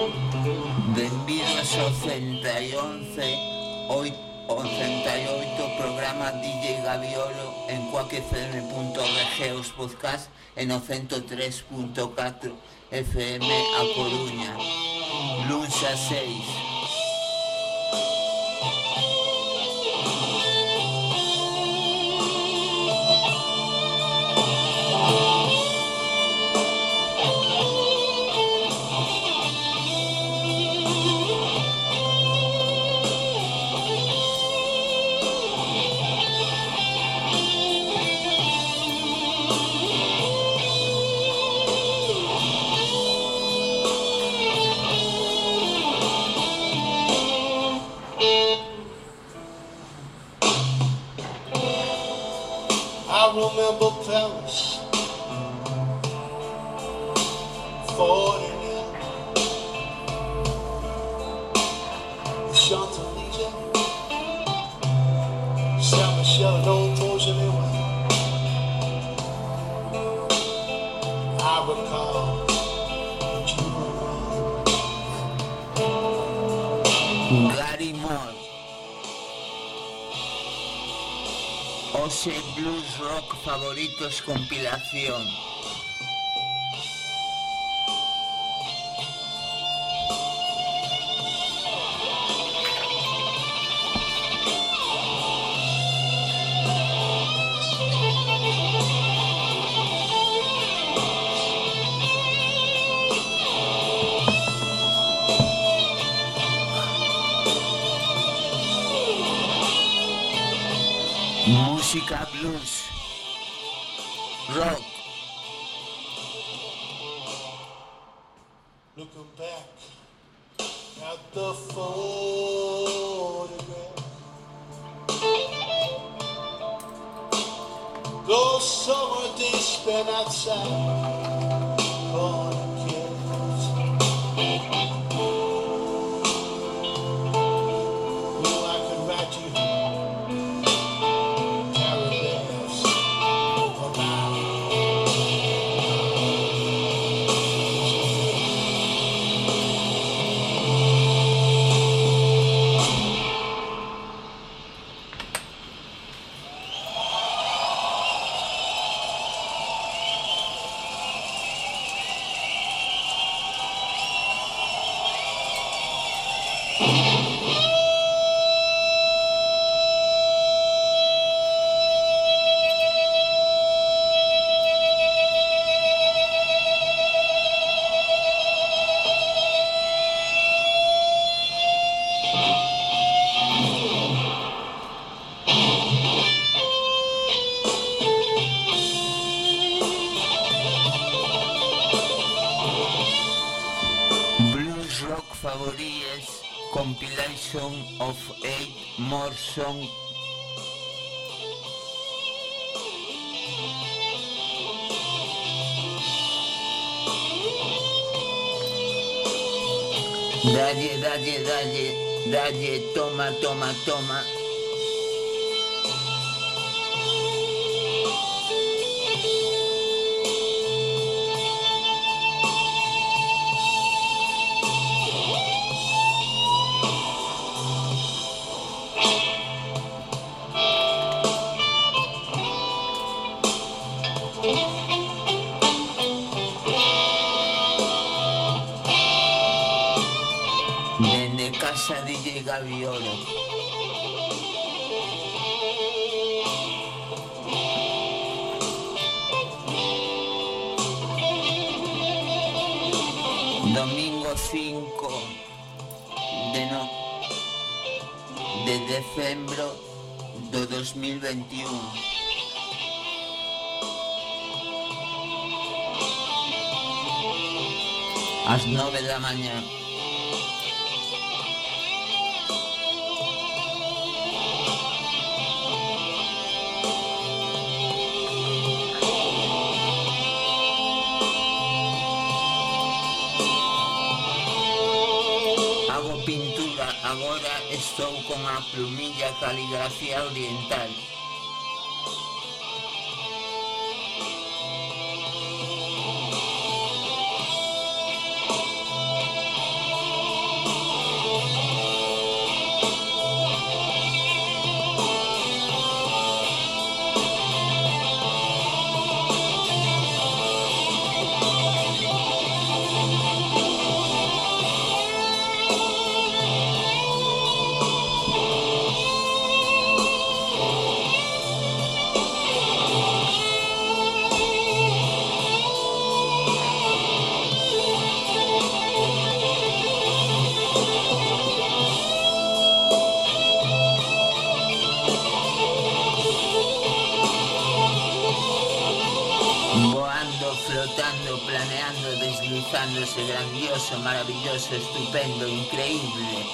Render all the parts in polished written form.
Benvidos ao 111, o 68 programa DJ Gaviolo en coacfm.org os podcast e no 103.4 FM a Coruña. Luns a 6. Remember Paris, 49, the Champs-Élysées, Saint-Michel, no torsion anyway. I recall Gary Moore. Ose Blues Rock Favoritos compilación. Música blues, rock. Looking back at the photograph, those summer days spent outside, calling kids. Oh, I could write you Favories compilation of 8 more songs. Dalle, dalle, dalle, dalle, toma, toma, toma. Casa DJ Gaviolo. Domingo 5 de decembro de 2021. Às 9 da manhã. Pintura, agora estou con a plumilla caligrafía oriental. fluyendo, deslizándose, grandioso, maravilloso, estupendo, increíble.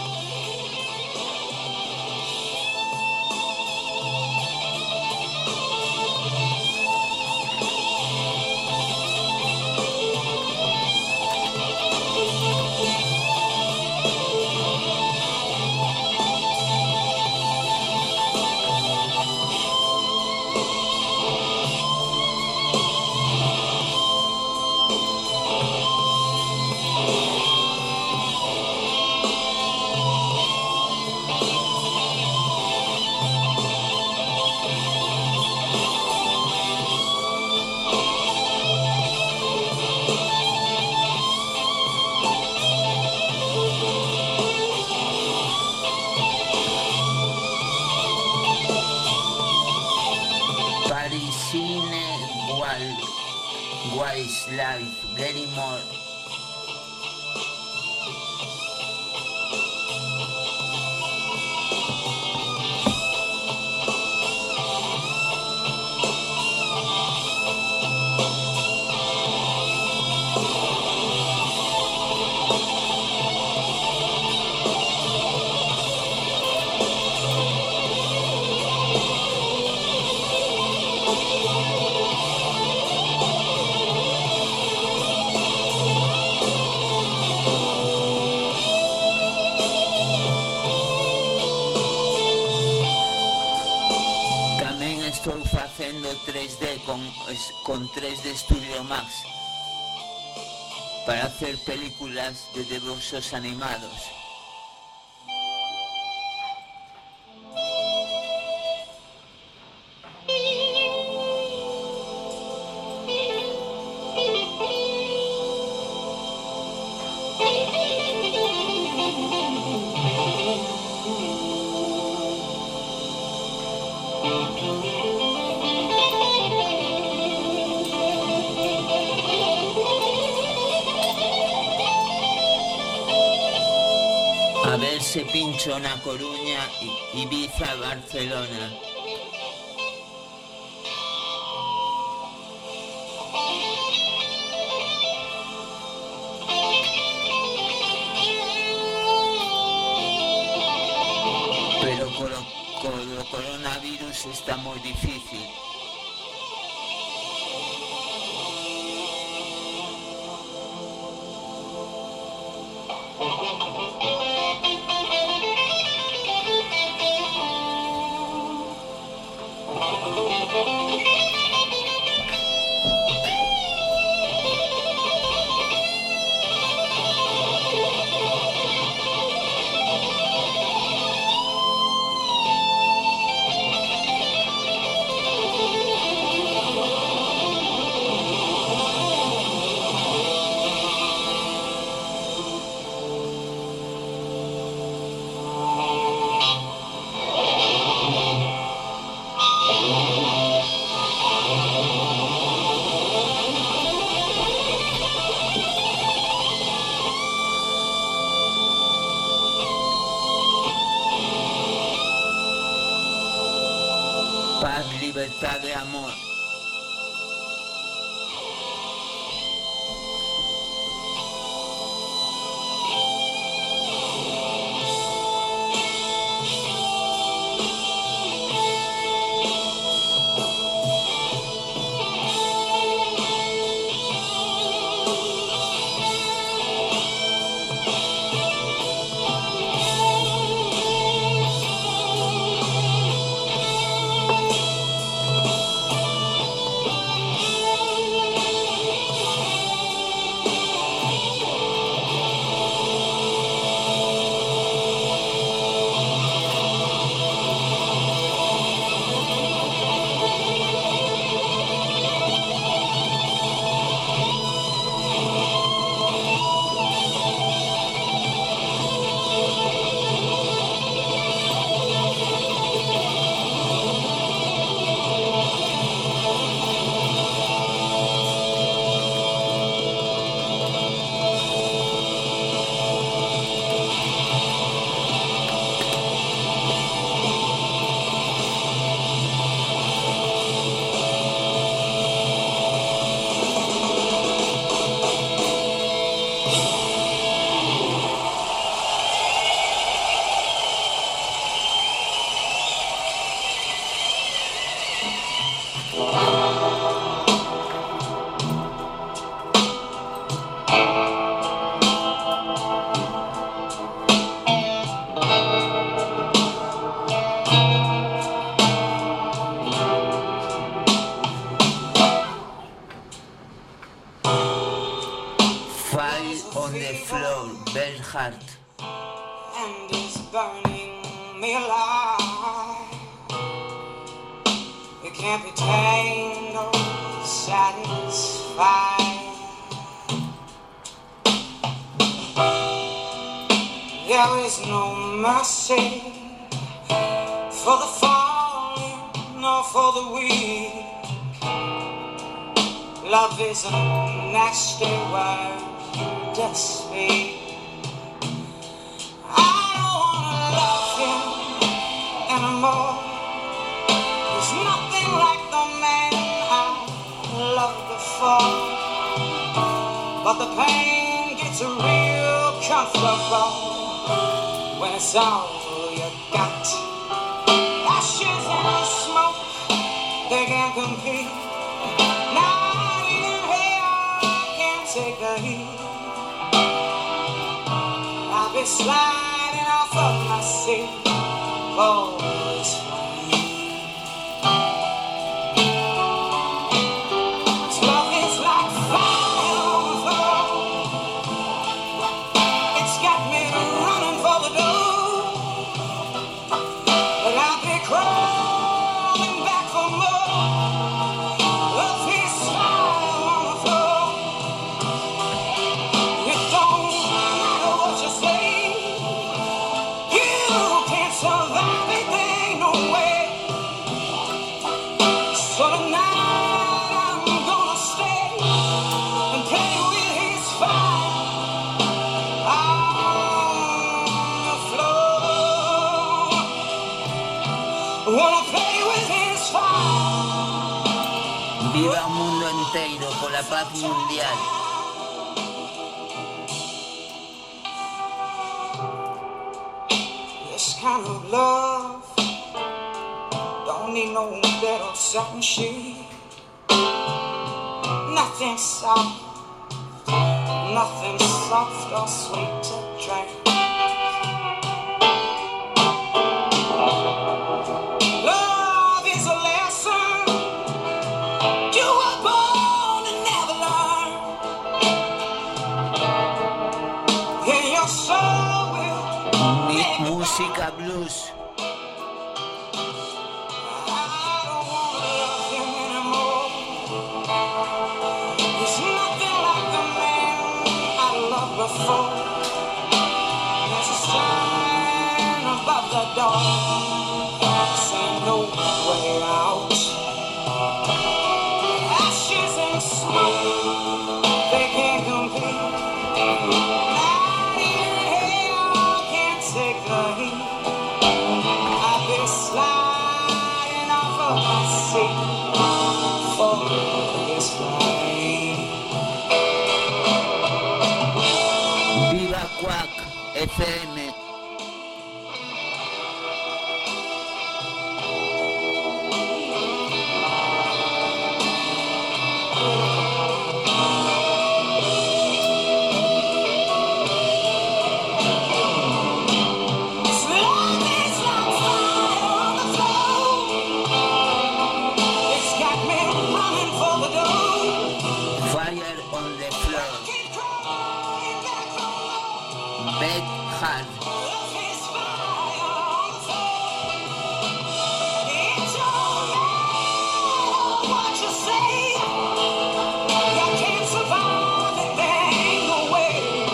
Parisine Wildlife, Getting More. Estou facendo 3D con 3D Studio Max para hacer películas de dibujos animados. A ver se pincho na Coruña, Ibiza, Barcelona. Pero con o coronavirus está moi difícil. Paz, libertad y amor. Fire on the floor, Bernhardt. And it's burning me alive. It can't be tamed or satisfied. There is no mercy for the fallen nor for the weak. Love is a nasty word to speak. I don't wanna love him anymore. There's nothing like the man I loved before. But the pain gets real comfortable when it's all you got. Ashes and smoke, they can't compete. Not even hell can take the heat. I'll be sliding off of my seat for this flame. This love is like fire on the floor. It's got me running for the door. But I'll be crawling back for more. Love is fire on the floor. It don't matter what you say. You can't survive it, ain't no way. So tonight I'm gonna stay and play with his fire on the floor. Wanna play with his fire. Viva un mundo entero por la paz mundial. This kind of love don't need no bed or satin sheet. Nothing soft or sweet to drink. Love is a lesson you were born to never learn. And your soul will Música blues. I don't wanna love him anymore. There's nothing like the man I loved before. There's a sign above the door saying no way out. Ashes and smoke, they can't compete. Not even hell can take the heat. I've been sliding off of my seat for this flame. Viva Quack FM. This love is like fire on the floor. It's got me running for the door. Fire on the floor, Keep crawling back for more. Bernhardt. Love is fire on the floor. It don't matter what you say. You can't survive it, there ain't no way.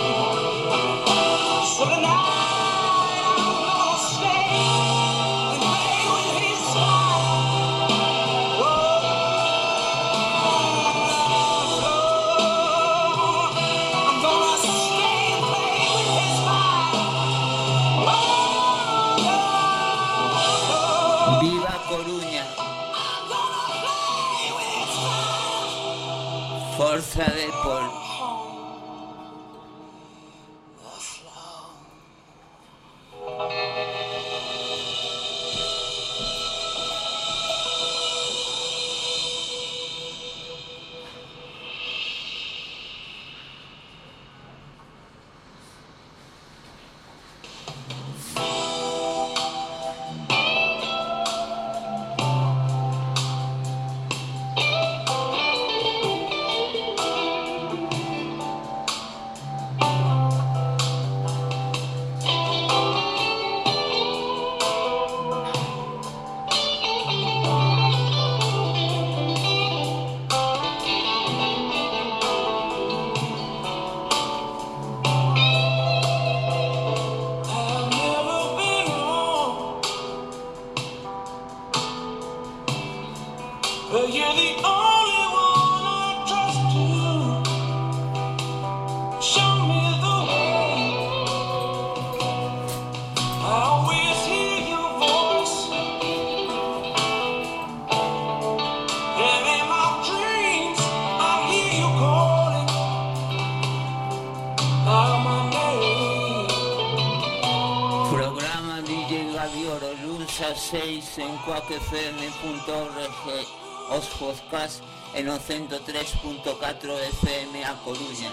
So tonight I'm gonna stay and play with his fire. Whoa, I'm gonna stay and play with his fire. Whoa, Viva Coruña. I'm gonna play with his fire. Forza Depor. The flow. Programa DJ Gavioro, lunes a 6 en quackfm.org, os podcast en o 103.4 FM a Coruña.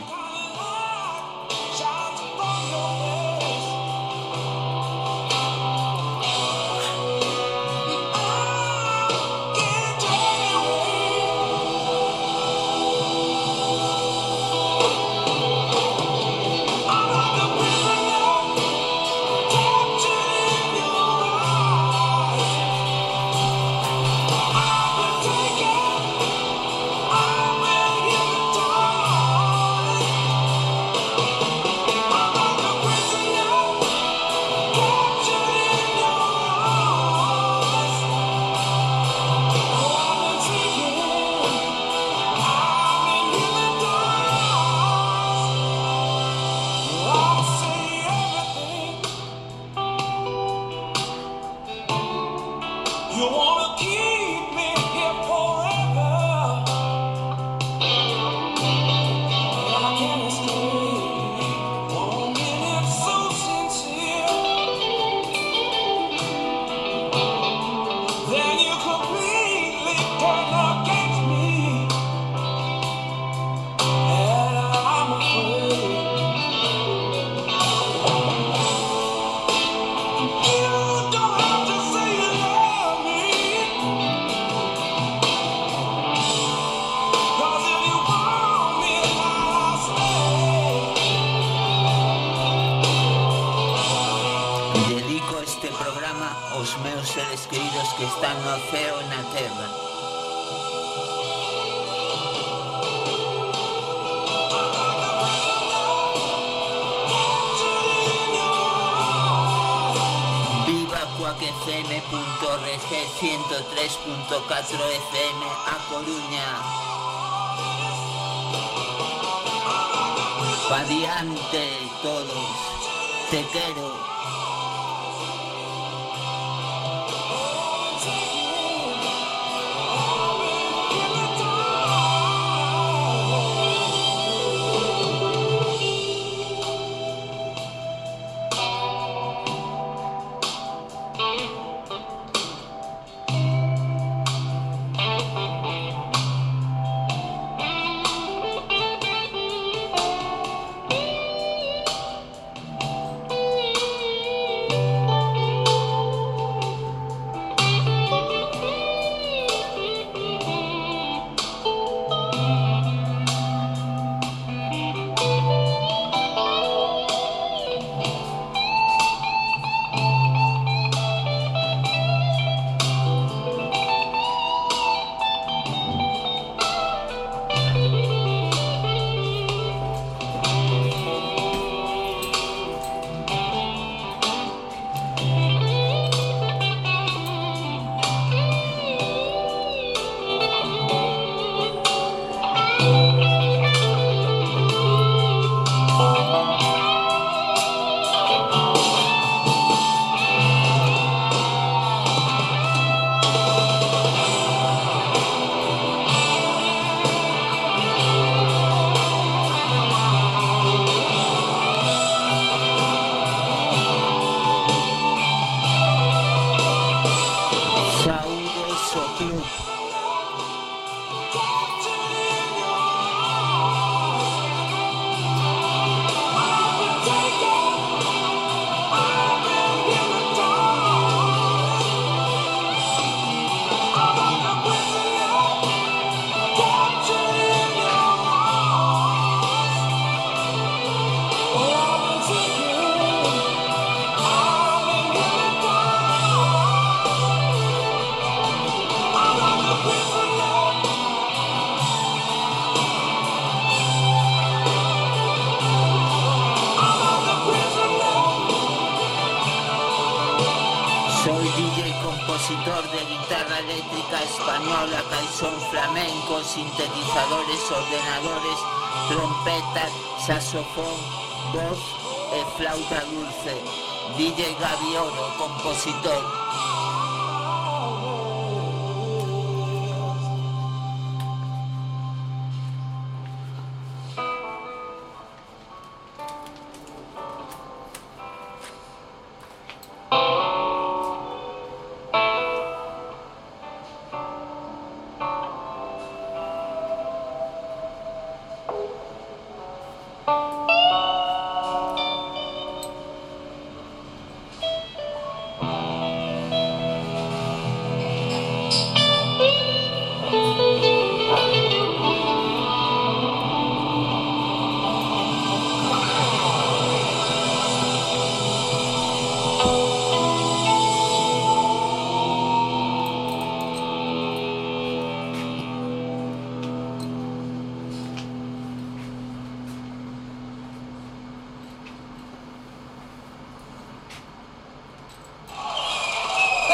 Os meus seres queridos que están no ceo e na terra. Viva quackfm.org 103.4 FM a Coruña. Pa diante todos, te quero. Compositor de guitarra eléctrica española, caixón flamenco, sintetizadores, ordenadores, trompetas, saxofón, voz e flauta dulce. DJ Gavioro, compositor.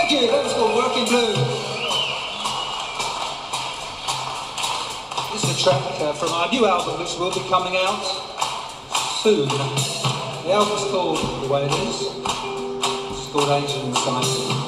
Thank you. That was called Working Blue. This is a track from our new album, which will be coming out soon. The album's called The Way It Is. It's called Angel Inside.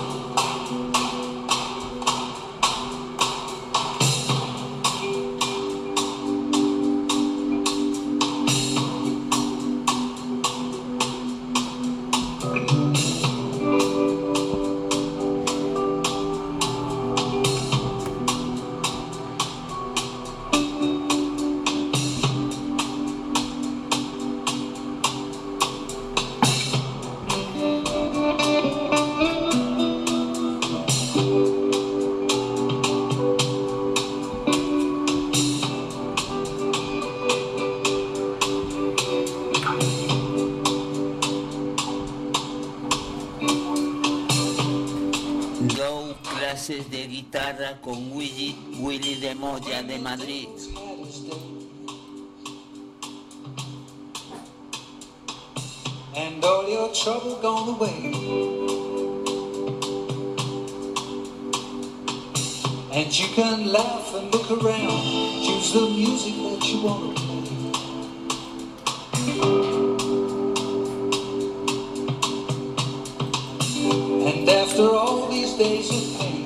De guitarra con Willy de Moya de Madrid. And all your trouble gone away. And you can laugh and look around, choose the music that you want to play. And after all these days of pain,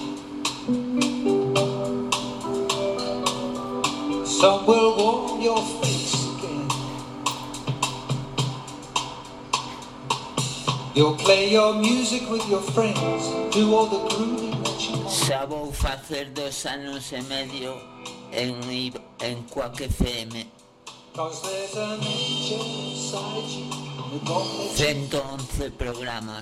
some will warm your face again. You'll play your music with your friends, do all the grooving that you want. Sabo facer 2 anos e medio en Quack FM. 111 programas.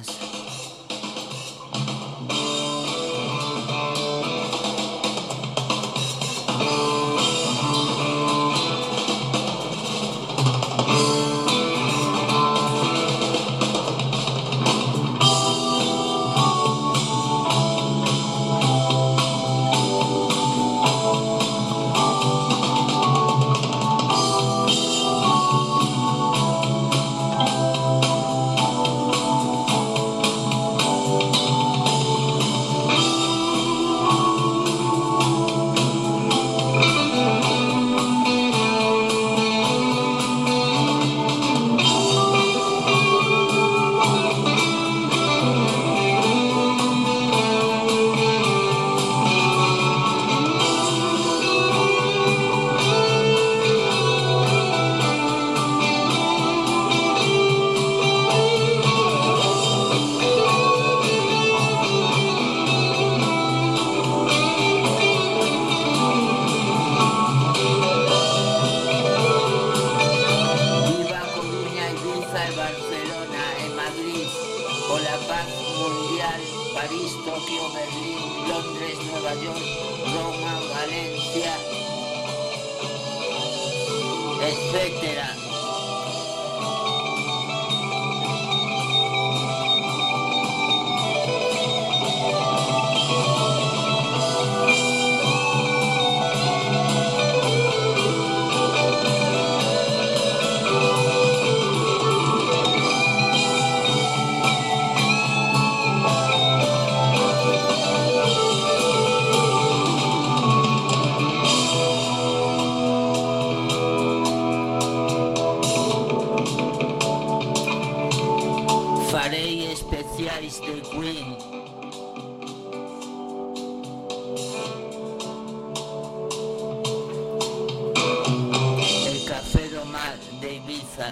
Etcétera. Farei especiais de Queen. El Café do Mar de Ibiza.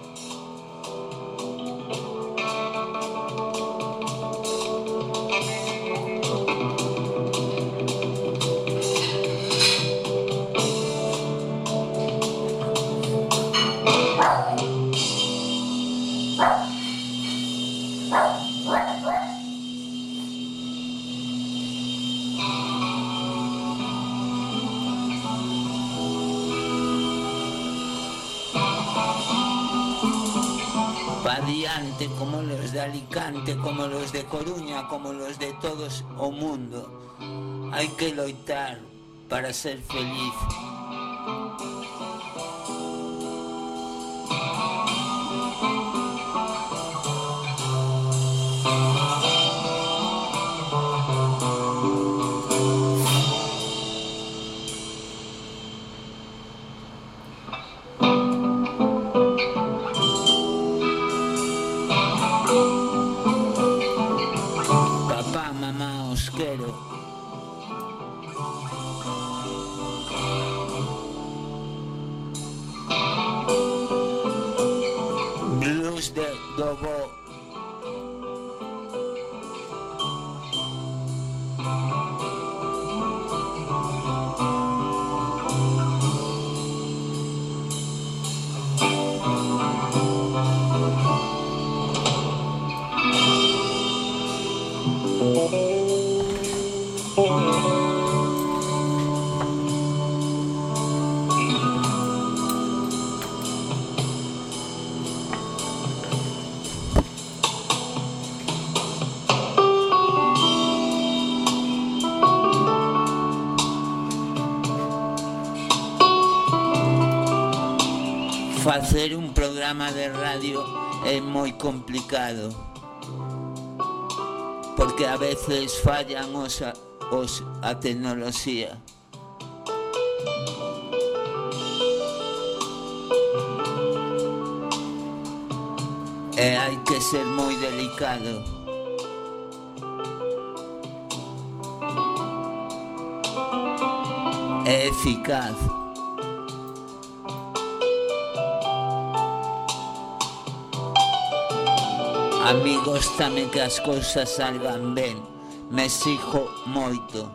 Adiante, como los de Alicante, como los de Coruña, como los de todos o mundo. Hai que loitar para ser feliz. do bo. Facer un programa de radio é moi complicado porque a veces fallan a tecnoloxía. E hai que ser moi delicado. E eficaz. A mí góstame que as cousas salgan ben, me exijo moito.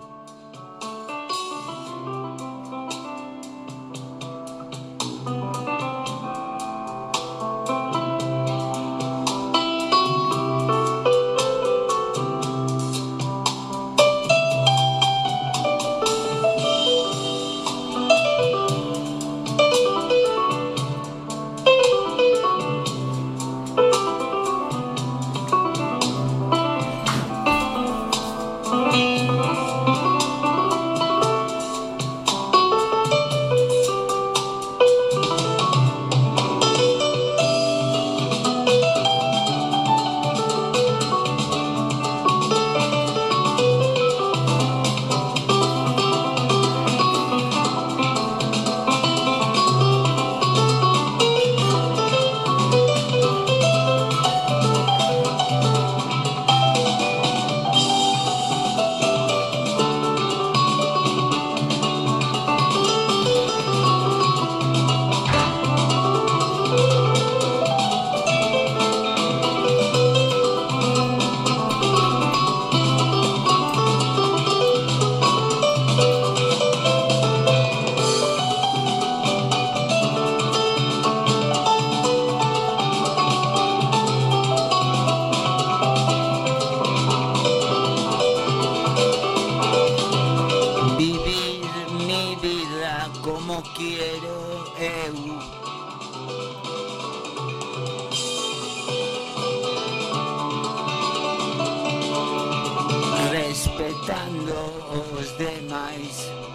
Respetando os demais.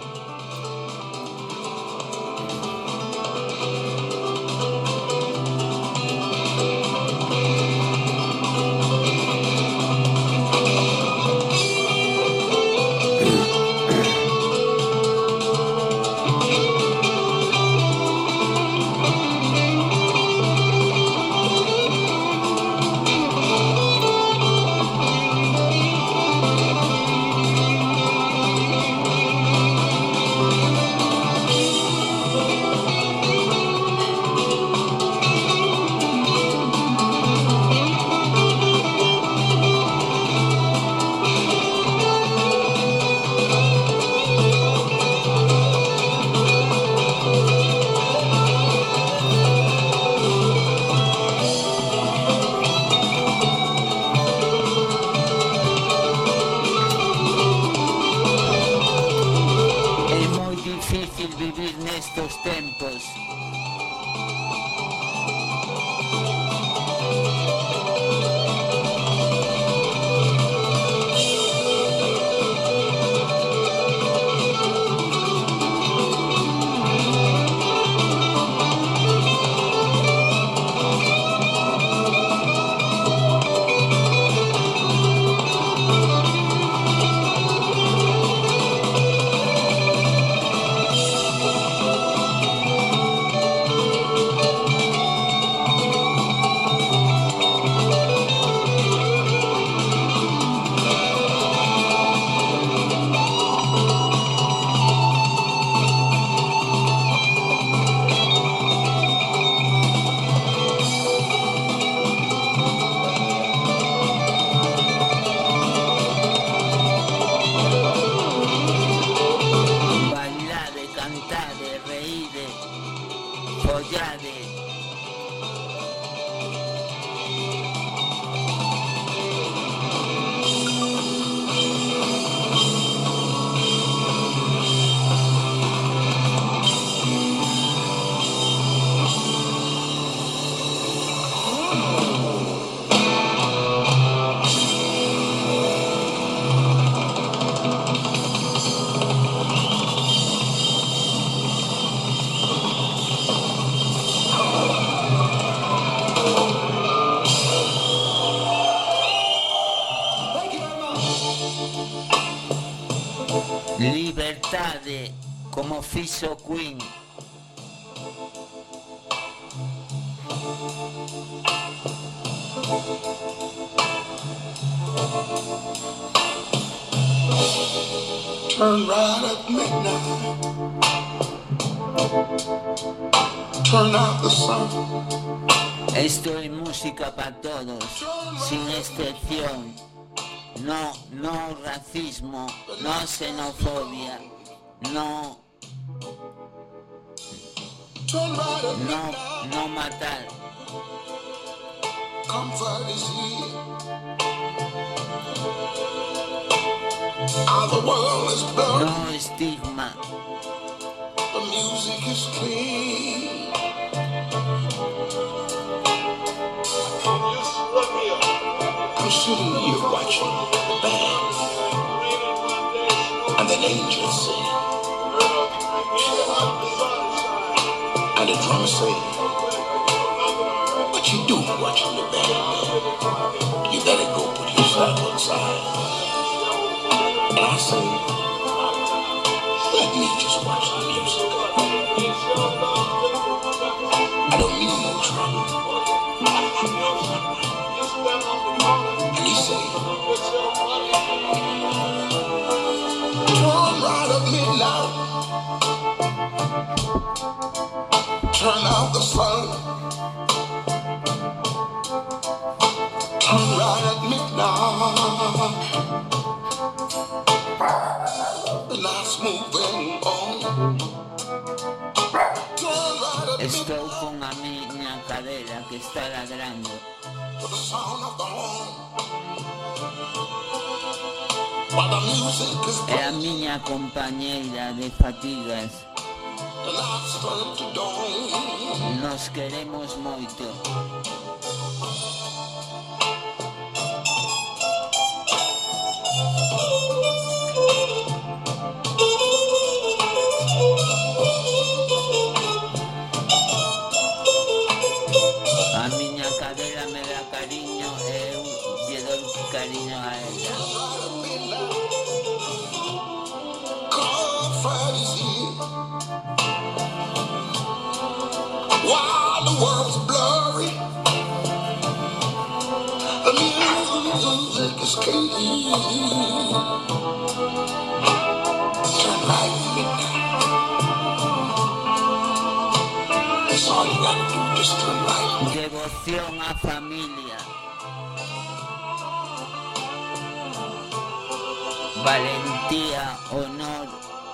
Vivir nestos tempos. Libertade, como fixo Queen. Turn right at midnight. Turn out the sun. Esto es música para todos, sin excepción. No racismo, no xenofobia, no matar. Comfort is here. The world is blurred. No estigma. The music is clean. I'm sitting here watching the band and the angels sing, and the drummer say, "What you do watching the band, man? You better go put yourself outside." And I say, "Let me just watch the music. I don't need no trouble." And he say, "Turn right at midnight. Turn out the sun. Turn right at midnight. The night's moving on. Turn right at Estou midnight. con a miña cadera que está ladrando. To the sound of the horn. While the music is É a playing, miña compañeira de fatigas. the lights turn to dawn. Nos queremos moito. A miña cadera me dá cariño e eu lle dou cariño a ella. Comfort is here. While the world's blurry, the music is clean. Turn right at midnight. That's all you gotta do, just turn right. Devoción a familia. Valentía, honor.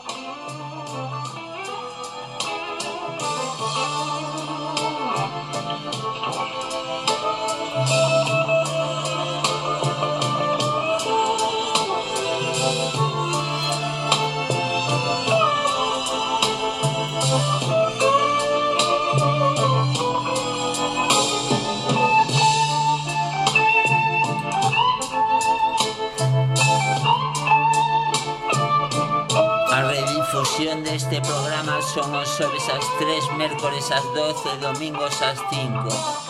A redifusión de este programa son os xoves ás 3, mércores ás 12 e domingos ás 5.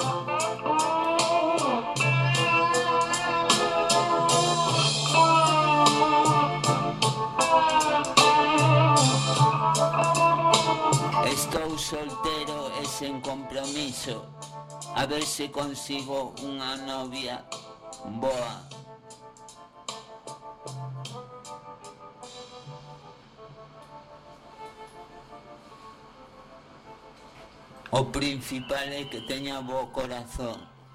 Estou soltero e sen compromiso. A ver se consigo unha novia boa. O principal é que teña bo corazón.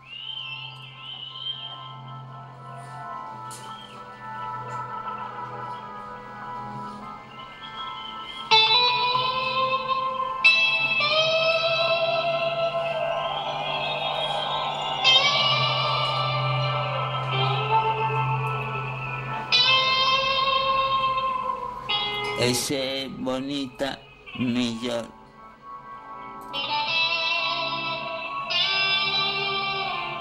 E se é bonita, mellor.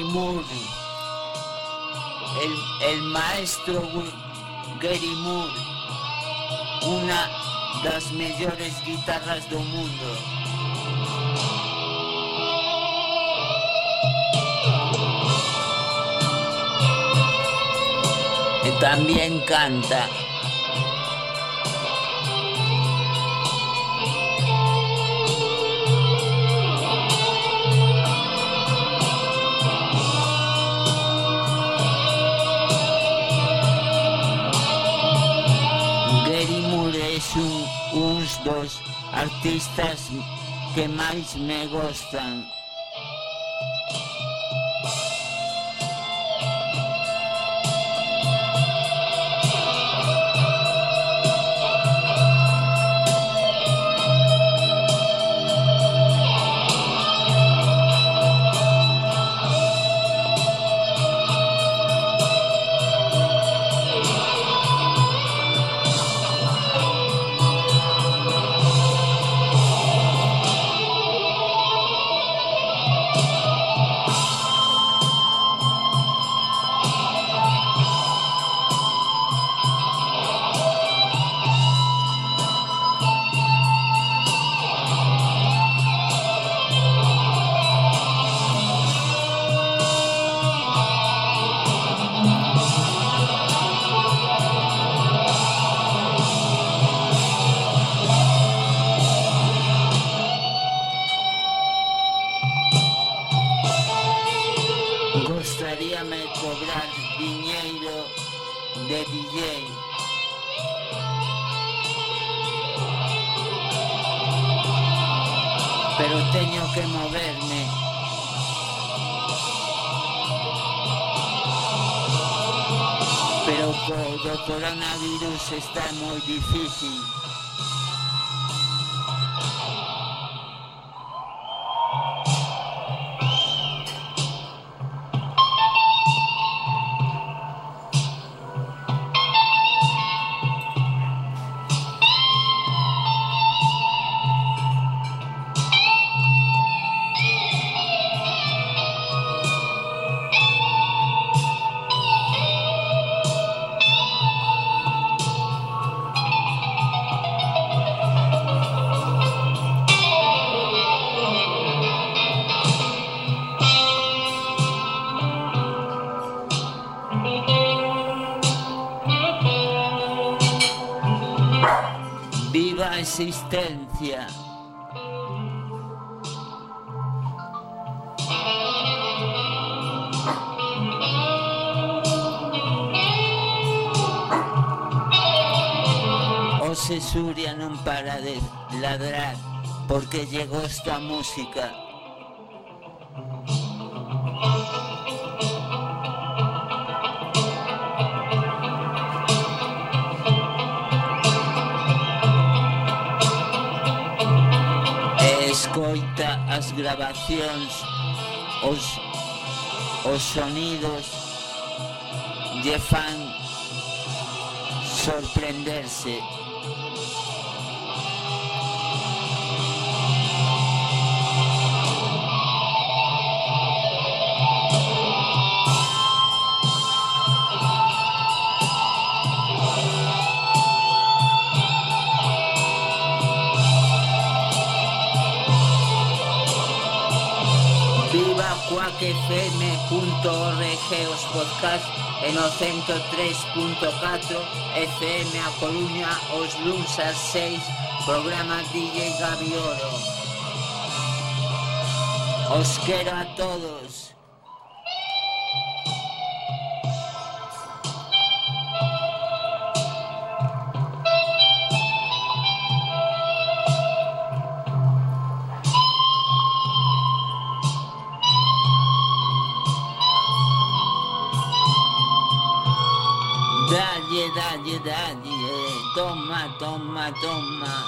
Moore, el maestro Gary Moore, una das mellores guitarras do mundo. E también canta. Gary Moore es uns dos artistas que máis me gustan. Gostaríame cobrar diñeiro de DJ, pero teño que moverme. Pero co do coronavirus está moi difícil. Viva a existencia. O Sesuria non para de ladrar porque llegó esta música. Escoita as grabacións, os sonidos lle fan sorprenderse. Viva quackfm.org os podcast e no 103.4 FM a Coruña os luns ás 6, programa DJ Gavioro. Os quero a todos. Dalle, dalle, dalle, toma, toma, toma.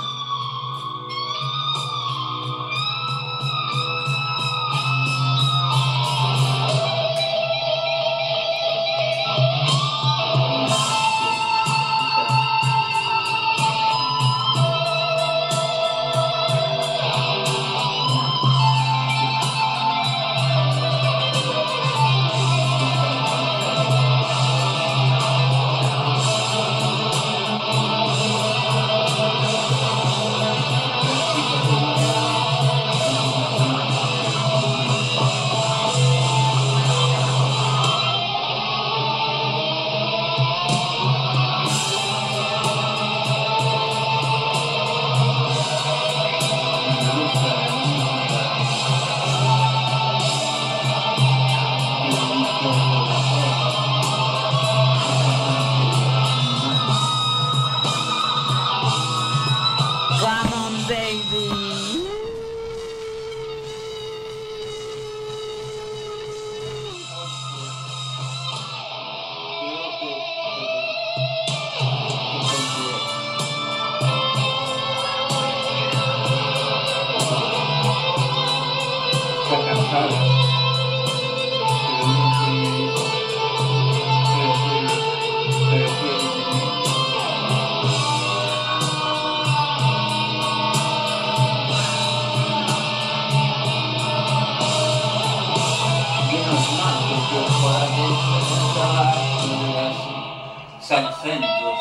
sargentos.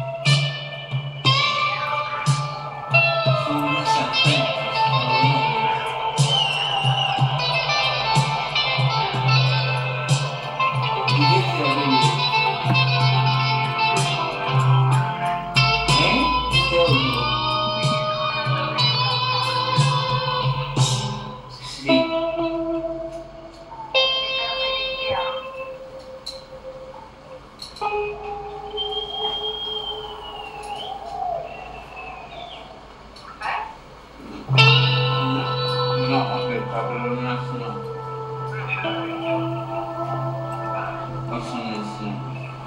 Son unos sargentos. ¿Y qué es horrible? ¿Qué oigo? Sí. No, aspetta, però non sono. Non sono nessuno.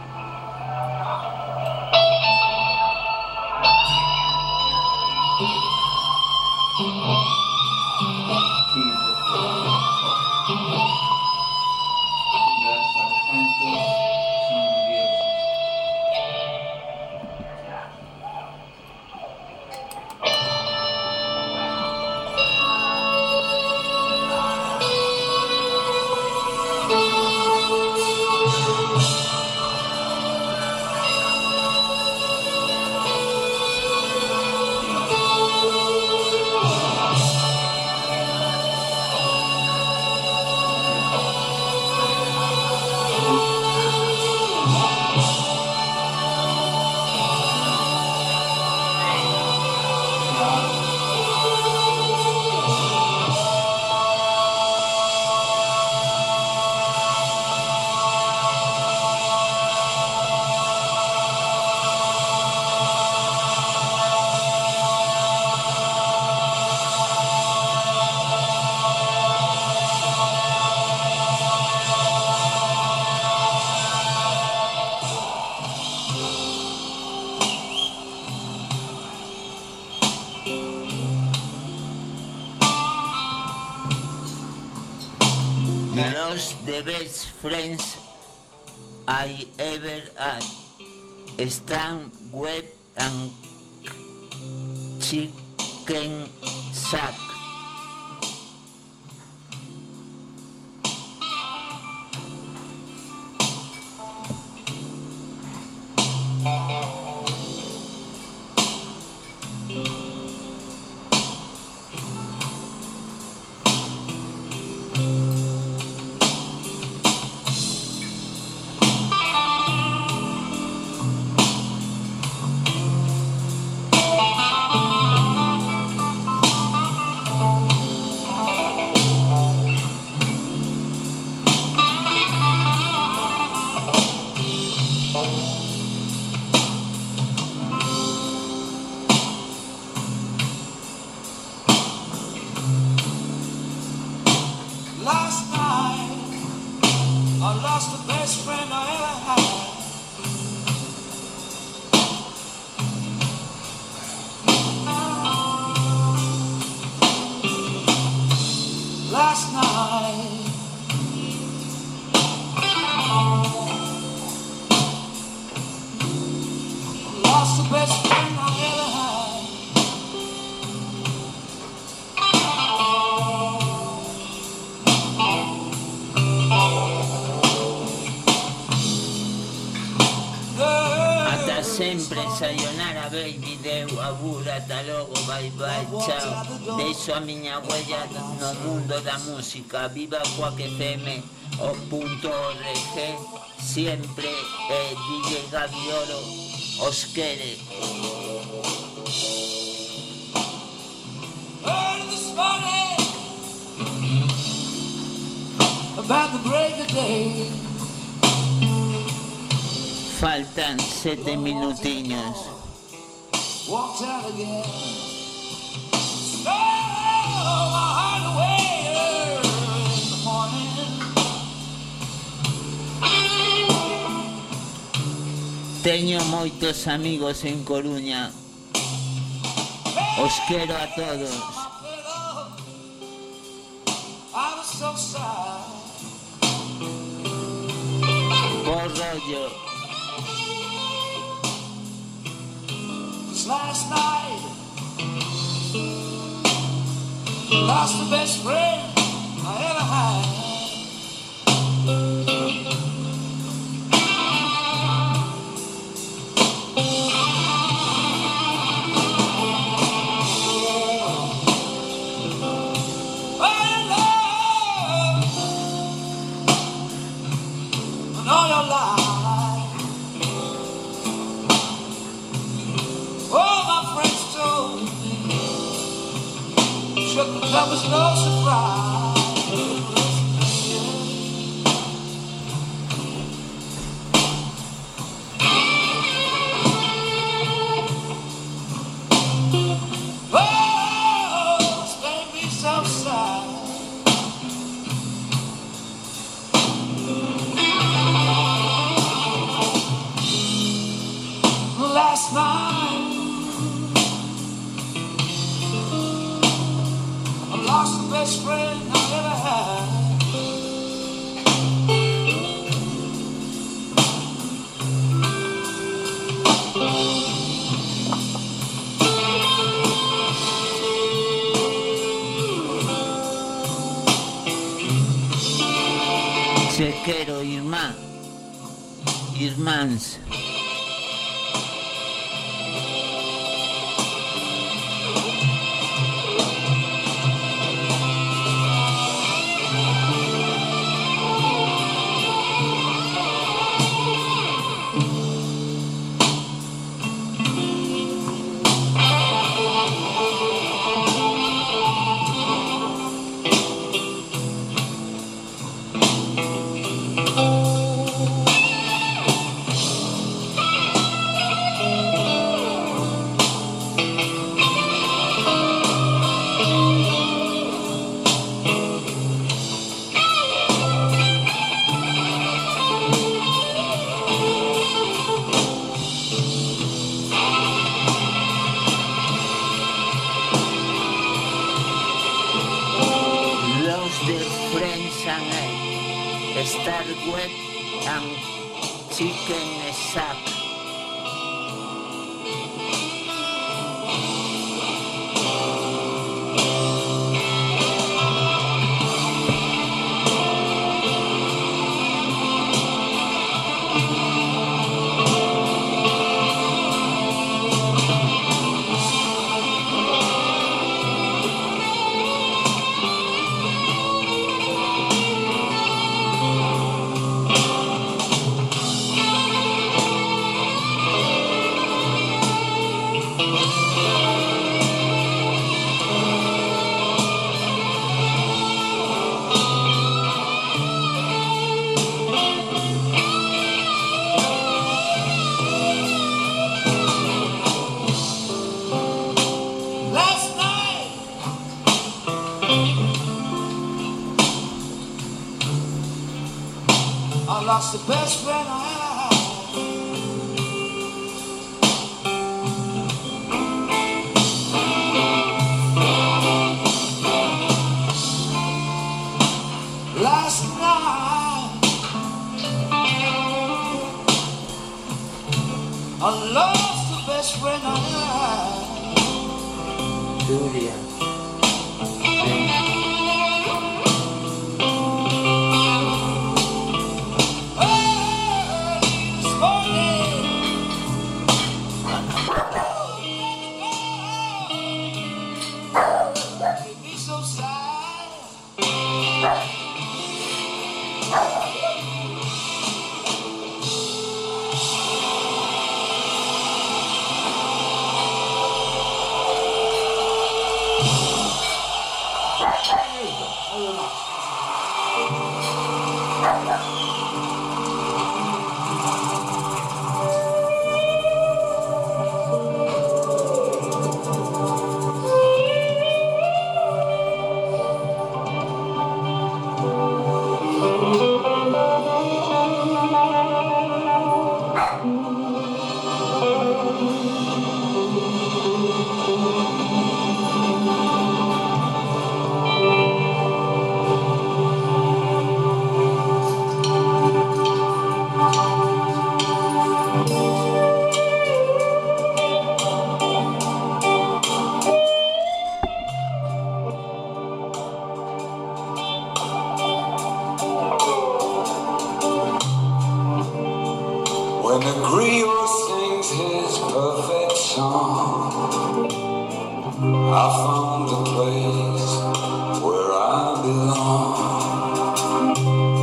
Lost the best friends I ever had. Stan Webb and Chicken Sack. Last night, I lost the best friend I ever had. Last night, lost the best friend I ever had. Hasta sempre, sayonara baby, deu, abur, ata logo, bye bye, chao. Deixo a miña huella no mundo da música. Viva Quack FM, o.org. Siempre DJ Gaviolo os quere. Heard this morning about the break of day. Faltan 7 minutiños. Walked out again. Stole my heart away early in the morning. Teño moitos amigos en Coruña. Os quero a todos. I was so sad. Por rollo. Last night, lost the best friend I ever had. was no surprise. Oh, this made me so sad. Last night I lost the best friend I ever had. Chequero, irmãs. The friends and I start wet and chicken sack. I lost the best friend I had. Last night I lost the best friend I had. Julia. When the griot sings his perfect song, I found a place where I belong.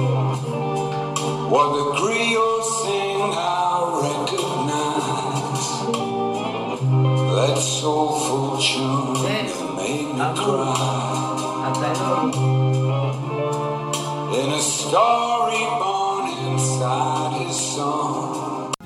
What the griot sing, I recognize that soulful tune that made me cry.